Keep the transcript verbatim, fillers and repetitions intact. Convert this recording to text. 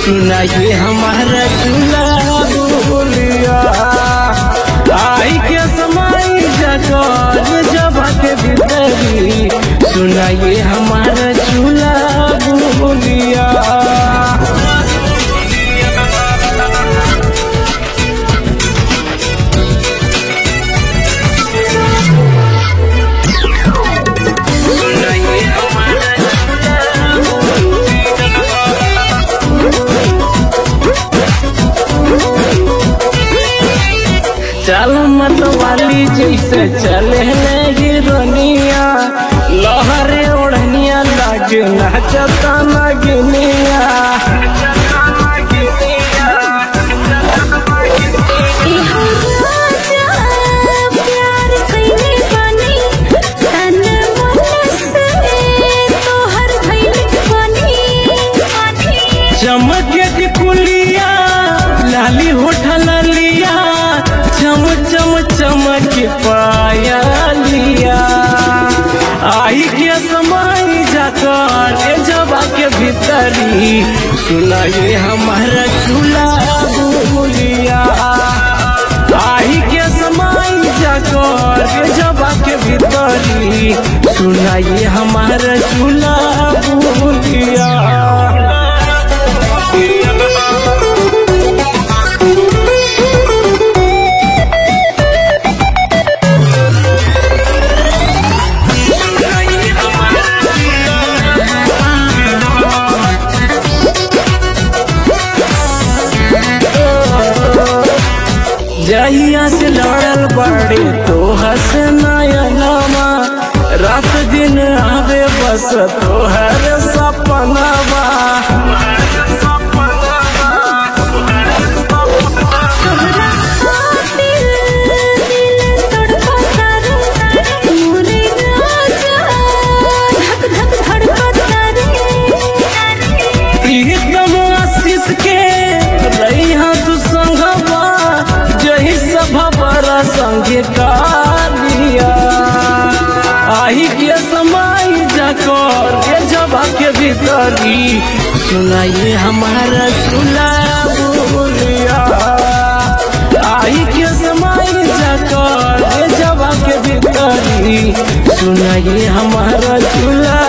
सुनाइए हमारा चूल्हा बोलिया आई के समय जगल जब के भीतरी सुनाइए हमारा चूल्हा बोलिया चल मत वाली जैसे चले गिरनिया लहरे ओढ़निया लागे नाचता नगनिया चमके की कुलिया लाली होठल लिया चम चम चमक पाया लिया आई के समय जाकर जबा के भीतरी सुनाइए हमारा चूल्हा बोलिया आई के समय जाकर जबा के भीतरी सुनाइए हमारा चूल्हा बोलिया जहिया से लड़ल बड़े तो हस नयनमा रात दिन आवे बस तोहर सपनावा एकदम आशीष के रही तू संगवा भरा संगे कालिया आई के समय जाकर के जबा के भीतरी सुनाइए हमारा चूल्हा बोलिया आई के समय जाकर के जबा के भीतरी सुनाइए हमारा चूल्हा